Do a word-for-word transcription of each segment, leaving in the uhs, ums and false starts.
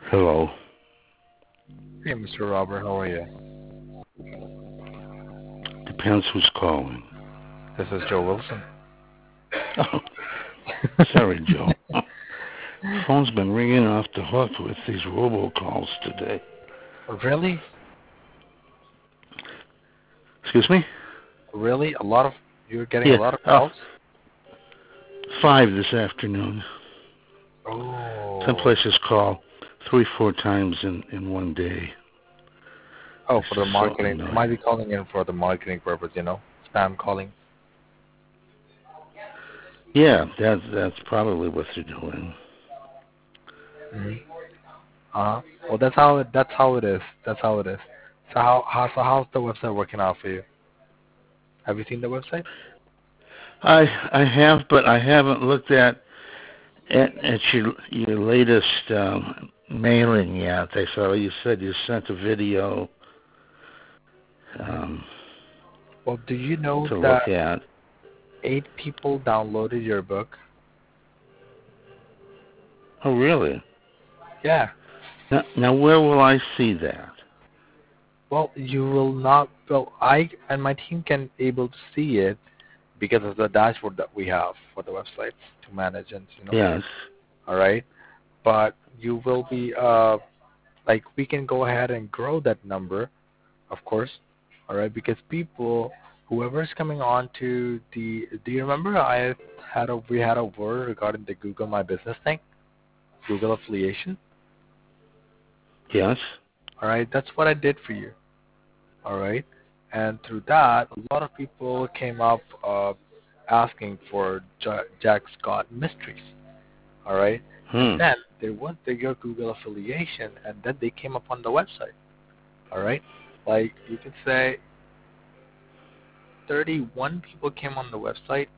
Hello. Hey, Mister Robert, how are you? Depends who's calling. This is Joe Wilson. Oh, sorry, Joe. Phone's been ringing off the hook with these robocalls today. Really? Excuse me? Really? A lot of you're getting Yeah. a lot of Oh, calls? five this afternoon. Oh. Some places call three, four times in, in one day. Oh, It's for the just so marketing. They annoying. might be calling in for the marketing purpose, you know, spam calling. Yeah, that's that's probably what they're doing. Mm-hmm. Uh huh. Well, that's how it. That's how it is. That's how it is. So how how so how's the website working out for you? Have you seen the website? I I have, but I haven't looked at at, at your your latest um, mailing yet. I saw you said you sent a video um, Well, do you know to look that at. eight people downloaded your book? Oh, really? Yeah. Now, now where will I see that? Well, you will not. Well, I and my team can able to see it because of the dashboard that we have for the website to manage and you know. Yes. All right, but you will be uh like we can go ahead and grow that number, of course. All right, because people, whoever's coming on to the, do you remember I had a we had a word regarding the Google My Business thing, Google affiliation. Yes. All right, that's what I did for you. All right, and through that, a lot of people came up uh, asking for J- Jack Scott Mysteries. All right, and Hmm. then they went to your Google affiliation, and then they came up on the website. All right, like you could say, thirty-one people came on the website,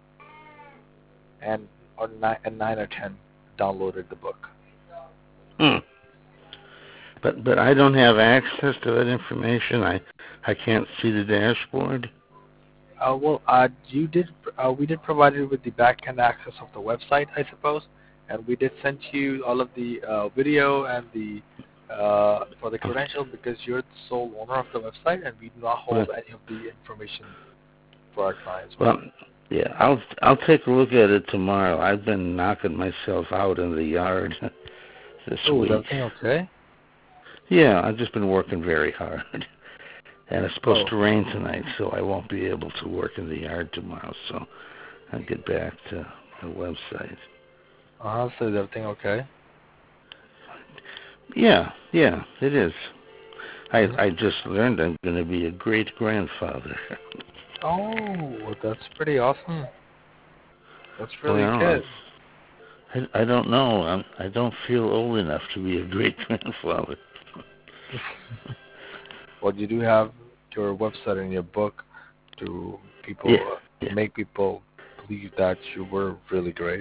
and or nine, and nine or ten downloaded the book. Hmm. But but I don't have access to that information. I I can't see the dashboard. Uh, well, uh, you did. Uh, we did provide you with the back-end access of the website, I suppose, and we did send you all of the uh, video and the uh, for the Okay. credential because you're the sole owner of the website, and we do not hold Well, any of the information for our clients. well, yeah. I'll I'll take a look at it tomorrow. I've been knocking myself out in the yard this Oh, is week. everything okay? Yeah, I've just been working very hard. And it's supposed Oh, to rain tonight, so I won't be able to work in the yard tomorrow. So I'll get back to the website. uh-huh. So is everything okay? Yeah, yeah, it is. I Hmm. I just learned I'm going to be a great grandfather. Oh, that's pretty awesome. That's really Well, good. I I don't know. I'm, I don't feel old enough to be a great grandfather. Well, you do have your website and your book to Yeah, people yeah. to make people believe that you were really great.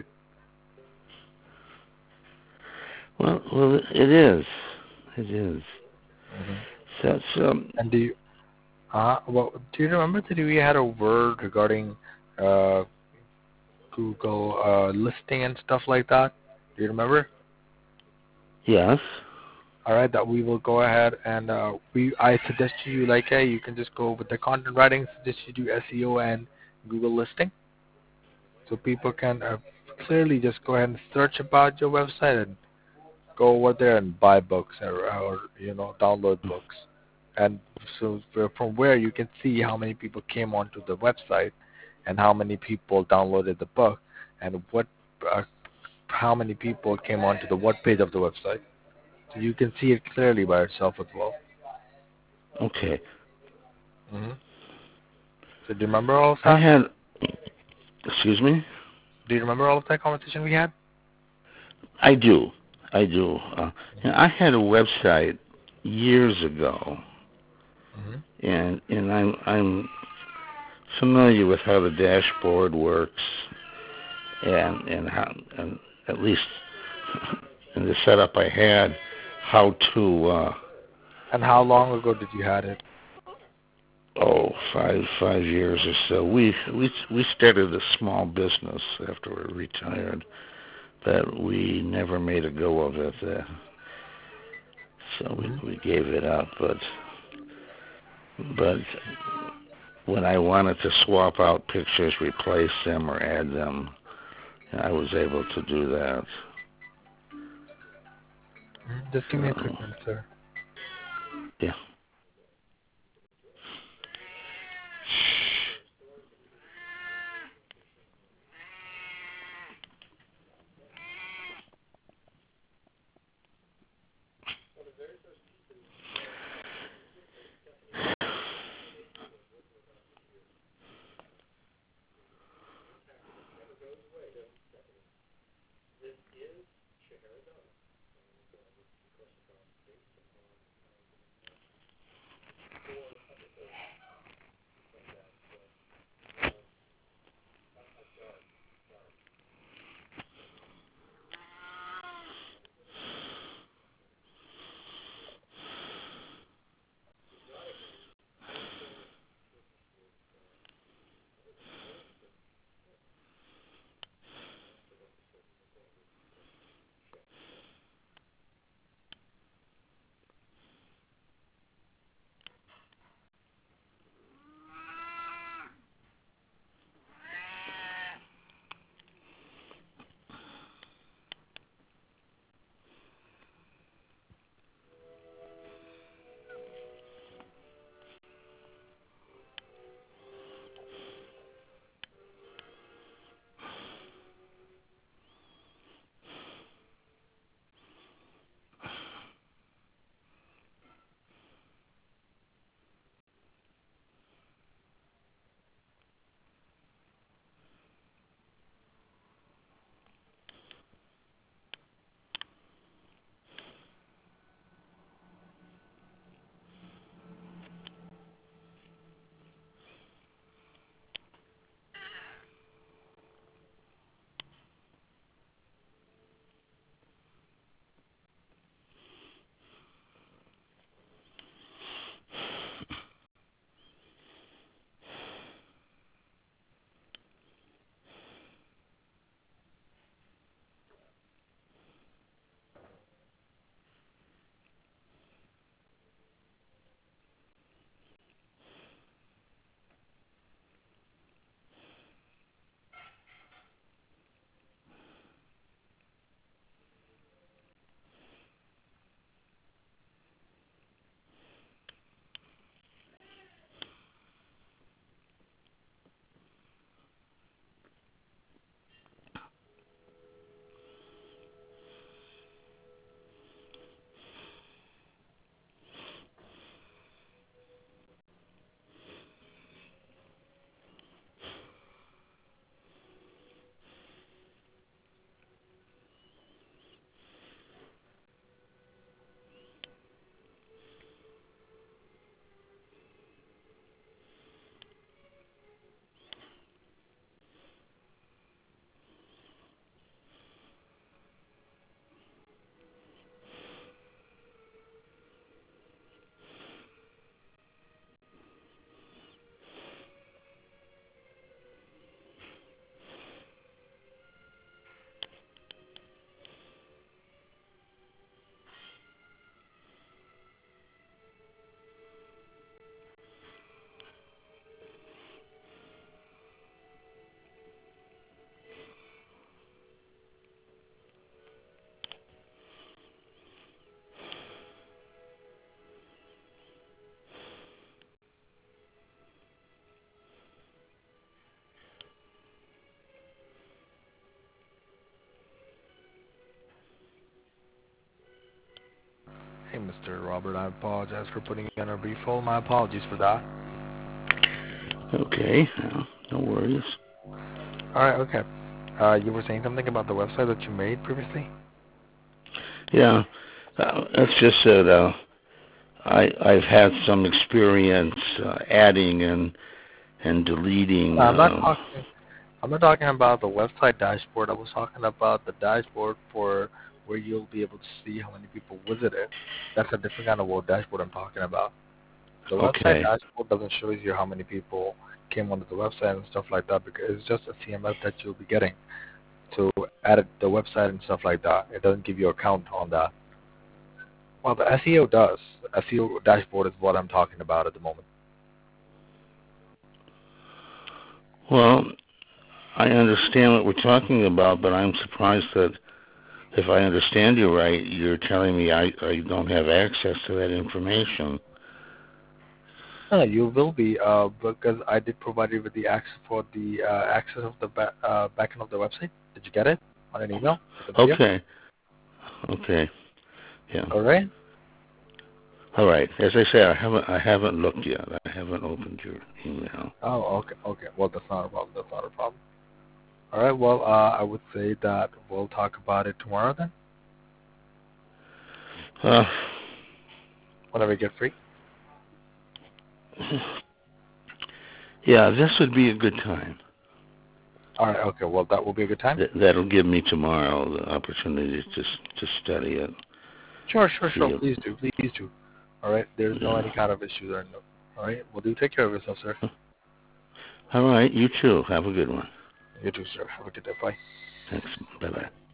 Well, well, it is. It is. Hmm. So, so And do you, uh, well, do you remember that we had a word regarding uh, Google uh, listing and stuff like that? Do you remember? yes. All right, that we will go ahead and uh, we I suggest you like hey, you can just go with the content writing. Suggest you do S E O and Google listing, so people can uh, clearly just go ahead and search about your website and go over there and buy books or, or you know download books. And so from where you can see how many people came onto the website and how many people downloaded the book and what uh, how many people came onto the what page of the website. So you can see it clearly by yourself as well. Okay. Hmm. So do you remember all of I that? had. Excuse me. Do you remember all of that conversation we had? I do. I do. Uh, and I had a website years ago, Hmm. and and I'm I'm familiar with how the dashboard works, and and how and at least in the setup I had, how to uh, And how long ago did you had it? oh five five years or so. We we we started a small business after we retired, but we never made a go of it. Uh, so we, Mm-hmm. we gave it up. But but when I wanted to swap out pictures, replace them, or add them, I was able to do that. Mm-hmm. Just give me a quick So, minute, sir. yeah. Hey, Mister Robert, I apologize for putting you on a brief hold. My apologies for that. Okay. No, no worries. All right, okay. Uh, you were saying something about the website that you made previously? Yeah. Uh, it's just that uh, I I've had some experience uh, adding and and deleting. No, I'm not Uh, talking. I'm not talking about the website dashboard. I was talking about the dashboard for where you'll be able to see how many people visited. That's a different kind of web dashboard I'm talking about. The website okay. dashboard doesn't show you how many people came onto the website and stuff like that because it's just a C M S that you'll be getting to edit the website and stuff like that. It doesn't give you a count on that. Well, the S E O does. The S E O dashboard is what I'm talking about at the moment. Well, I understand what we're talking about, but I'm surprised that if I understand you right, you're telling me I, I don't have access to that information. No, you will be, uh, because I did provide you with the access for the uh, access of the ba- uh, backend of the website. Did you get it on an email? Okay. Okay. Yeah. All right. All right. As I say, I haven't I haven't looked yet. I haven't opened your email. Oh, okay. Okay. Well, that's not a problem. That's not a problem. All right. Well, uh, I would say that we'll talk about it tomorrow then, Uh, whenever you get free. yeah, this would be a good time. All right. Okay. Well, that will be a good time. Th- that'll give me tomorrow the opportunity to to study it. Sure. Sure. Sure. See Please do. Please do. All right. There's no Yeah. any kind of issue there. No. All right. Well, do take care of yourself, sir. All right. You too. Have a good one. You too, sir. Have a good day. Bye. Thanks. Bye bye.